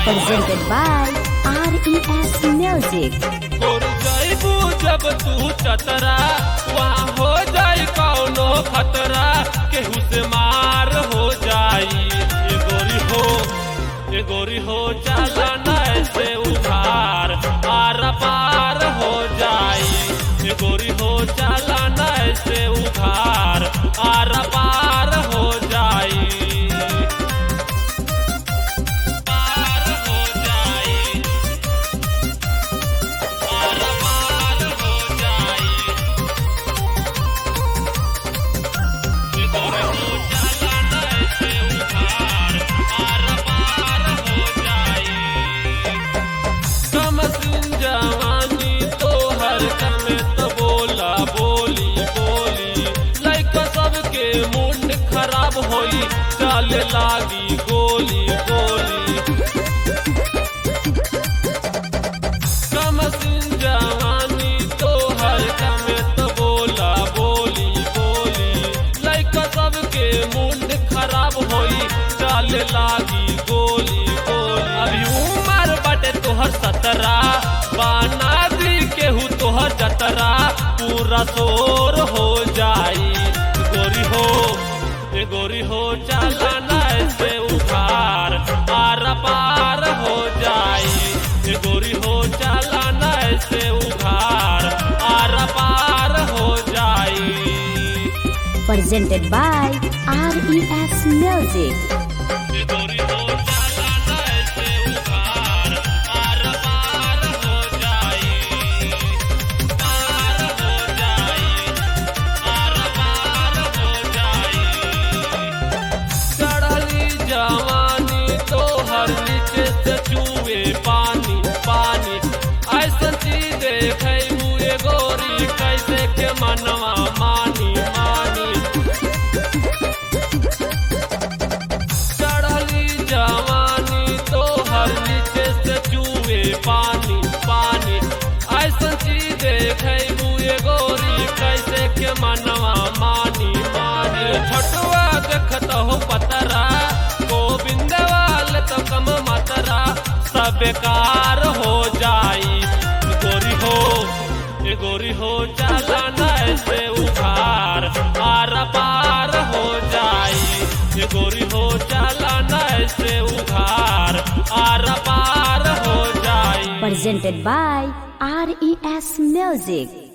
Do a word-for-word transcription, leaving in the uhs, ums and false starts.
presented by R E S Music. और जाइबू जब तू चतरा वहाँ हो जाई कौनो खतरा केहू से मार हो जाई। ये गोरी हो ये गोरी हो चला न से उधार आर पार हो जाई। ये गोरी हो चला न से उधार आर पार हो जाई। जवानी तो हर में तो बोला बोली बोली लइका सबके मूड खराब होई चले लागी गोली गोली। कमसिन जवानी तो हर में तो बोला बोली बोली लइका सबके मूड खराब होई चले लागी गोली गोली। अभी उम्र बटे तोहर सतरा बाना दी केहू तोहर जतरा पूरा शोर हो जाई। गोरी हो ये गोरी हो चला न से उधार आर पार हो जाई। ये गोरी हो चला न से उधार आर पार हो जाई। Presented by R E S Music. जवानी तो हर नीचे से चूहे पानी पानी ऐसा चीज देखे मुए गोरी कैसे के मनवा मानी मानी। चढ़ली जवानी तो हर नीचे से चूहे पानी पानी ऐसा चीज देखे मुए गोरी कैसे के मनवा मानी मानी। छोटुआ देखता हो पतरा गोविंद वाले तो कम मतरा सब बेकार हो जाई। गोरी हो ये गोरी हो चला न से उधार आर पार हो जाई। ये गोरी हो चला न से उधार आर पार हो जाई। Presented by R E S Music.